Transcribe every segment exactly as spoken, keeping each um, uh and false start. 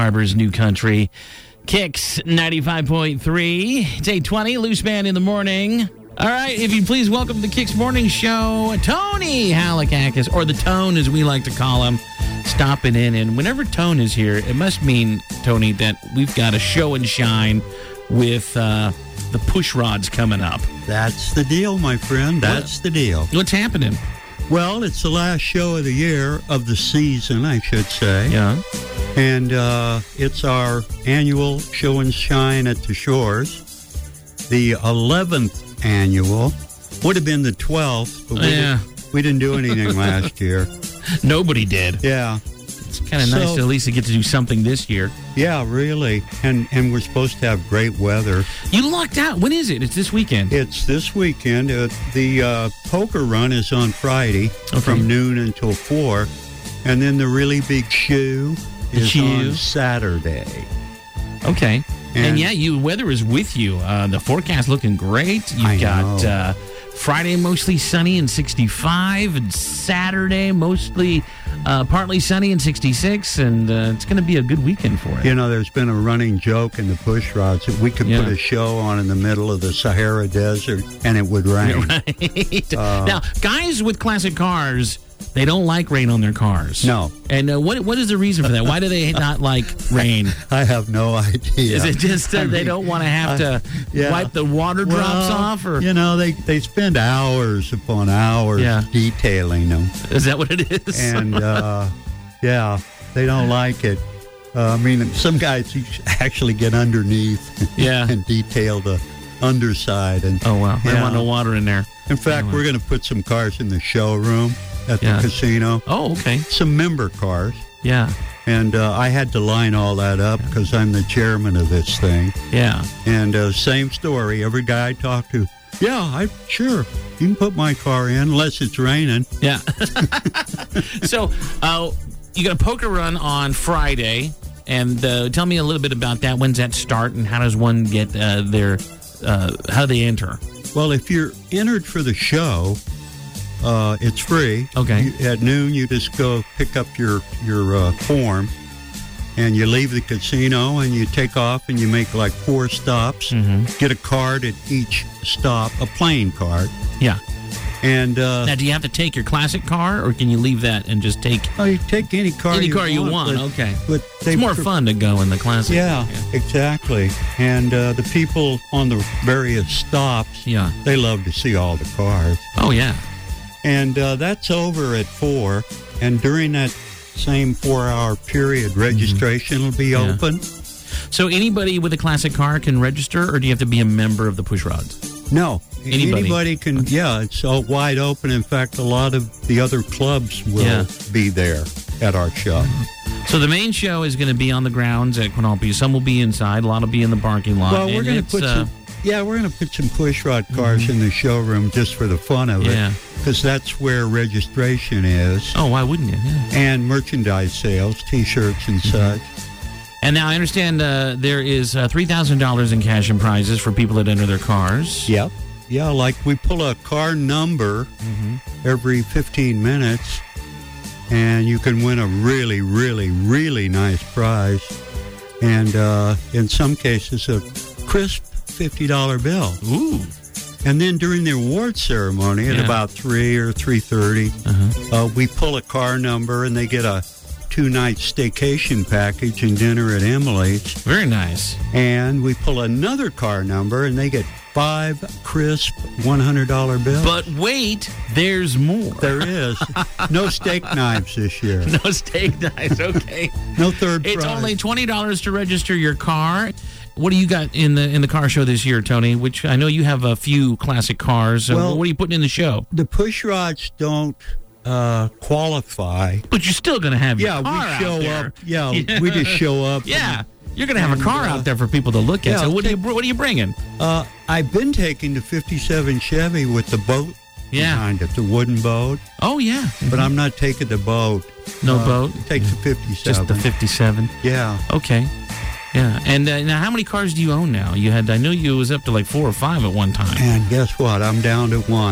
Harbor's New Country. Kicks ninety-five point three. It's eight twenty, Loose Man in the morning. All right, if you please welcome to the Kicks Morning Show, Tony Halakakis, or the Tone as we like to call him, stopping in. And whenever Tone is here, it must mean, Tony, that we've got a show and shine with uh, the push rods coming up. That's the deal, my friend. That's what, the deal. What's happening? Well, it's the last show of the year, of the season, I should say. Yeah. And uh, it's our annual show and shine at the shores. The eleventh annual. Would have been the twelfth, but we, yeah. didn't, we didn't do anything last year. Nobody did. Yeah. It's kind of so, nice to at least get to do something this year. Yeah, really. And and we're supposed to have great weather. You lucked out. When is it? It's this weekend. It's this weekend. Uh, the uh, poker run is on Friday okay. from noon until four. And then the really big shoe is shoe. on Saturday. Okay. And, and yeah, you weather is with you. Uh, the forecast looking great. You've I got know. Uh, Friday mostly sunny and sixty-five, and Saturday mostly uh, partly sunny and sixty-six, and uh, it's going to be a good weekend for it. You know, there's been a running joke in the push rods that we could yeah. put a show on in the middle of the Sahara Desert and it would rain. Right. Uh, now, guys with classic cars, they don't like rain on their cars. No. And uh, what what is the reason for that? Why do they not like rain? I have no idea. Is it just uh, I they mean, don't want to have to uh, yeah. wipe the water well, drops off? Or you know, they, they spend hours upon hours yeah. detailing them. Is that what it is? And, uh, yeah, they don't like it. Uh, I mean, some guys actually get underneath yeah. and detail the underside. And oh, wow. They yeah. want no water in there. In fact, anyway. we're going to put some cars in the showroom at yeah. the casino. Oh, okay. Some member cars. Yeah. And uh, I had to line all that up because I'm the chairman of this thing. Yeah. And uh, same story. Every guy I talk to, yeah, I sure, you can put my car in unless it's raining. Yeah. So uh, you got a poker run on Friday. And uh, tell me a little bit about that. When's that start and how does one get uh, their, uh, how do they enter? Well, if you're entered for the show, uh, it's free. Okay. You, at noon, you just go pick up your, your uh, form, and you leave the casino, and you take off, and you make like four stops. Mm-hmm. Get a card at each stop, a playing card. Yeah. And uh, now, do you have to take your classic car, or can you leave that and just take... Oh, you take any car any you car want. you want, but, okay. But it's more pr- fun to go in the classic. Yeah, yeah. exactly. And uh, the people on the various stops, yeah. they love to see all the cars. Oh, yeah. And uh, that's over at four. And during that same four-hour period, registration mm-hmm. will be yeah. open. So anybody with a classic car can register, or do you have to be a member of the Push Rods? No. Anybody. Anybody can, yeah, it's all wide open. In fact, a lot of the other clubs will yeah. be there at our show. Mm-hmm. So the main show is going to be on the grounds at Quinolpia. Some will be inside. A lot will be in the parking lot. Well, we're going to put uh, some... Yeah, we're going to put some push rod cars mm-hmm. in the showroom just for the fun of yeah. it. Because that's where registration is. Oh, why wouldn't you? Yeah. And merchandise sales, T-shirts and mm-hmm. such. And now I understand uh, there is uh, three thousand dollars in cash and prizes for people that enter their cars. Yep. Yeah, like we pull a car number mm-hmm. every fifteen minutes, and you can win a really, really, really nice prize. And uh, in some cases, a crisp fifty dollar bill. Ooh. And then during the award ceremony at yeah. about three or three thirty, uh-huh. uh, we pull a car number, and they get a two-night staycation package and dinner at Emily's. Very nice. And we pull another car number, and they get five crisp one hundred dollar bills. But wait, there's more. There is. No steak knives this year. No steak knives, okay. No third It's prize. only twenty dollars to register your car. What do you got in the in the car show this year, Tony? Which I know you have a few classic cars. So well, what are you putting in the show? The push rods don't uh, qualify. But you're still going to have your yeah, car we show out there. up. Yeah, yeah, we just show up. Yeah. You're going to have a car uh, out there for people to look at. Yeah, so what, take, are you, what are you bringing? Uh, I've been taking the fifty-seven Chevy with the boat yeah. behind it, the wooden boat. Oh, yeah. Mm-hmm. But I'm not taking the boat. No uh, boat? Take the fifty-seven. Just the fifty-seven? Yeah. Okay. Yeah. And uh, now how many cars do you own now? You had, I knew you was up to like four or five at one time. And guess what? I'm down to one.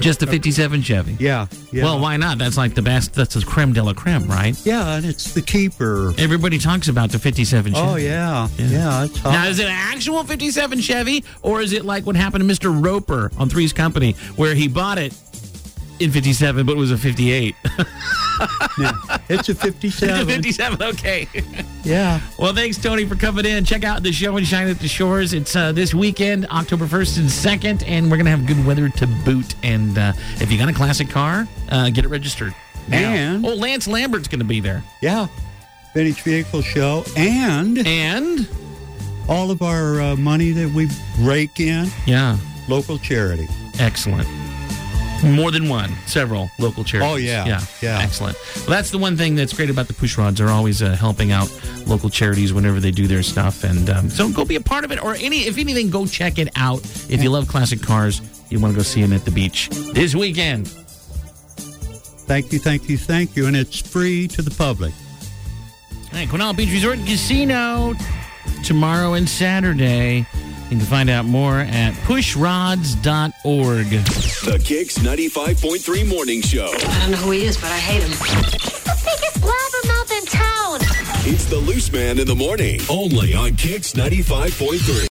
Just a fifty-seven Chevy? Yeah, yeah. Well, why not? That's like the best. That's a creme de la creme, right? Yeah, and it's the keeper. Everybody talks about the fifty-seven Chevy. Oh, yeah. Yeah, yeah it's hot. Now, is it an actual fifty-seven Chevy, or is it like what happened to Mister Roper on Three's Company, where he bought it in fifty-seven, but it was a fifty-eight? Yeah, it's a fifty-seven. It's a fifty-seven, okay. Yeah. Well, thanks, Tony, for coming in. Check out the show and Shine at the Shores. It's uh, this weekend, October first and second, and we're going to have good weather to boot. And uh, if you got a classic car, uh, get it registered now. And oh, Lance Lambert's going to be there. Yeah. Vintage Vehicle Show. And And all of our uh, money that we rake in, yeah, local charity. excellent. More than one, several local charities. Oh, yeah. Yeah, Yeah. Excellent. Well, that's the one thing that's great about the push rods. They're always uh, helping out local charities whenever they do their stuff. And um, so go be a part of it. Or any, if anything, go check it out. If you love classic cars, you want to go see them at the beach this weekend. Thank you, thank you, thank you. And it's free to the public. All right, Quinault Beach Resort and Casino tomorrow and Saturday. You can find out more at push rods dot org. The Kicks ninety-five point three Morning Show. I don't know who he is, but I hate him. He's the biggest blabbermouth in town. It's the Loose Man in the Morning, only on Kicks ninety-five point three.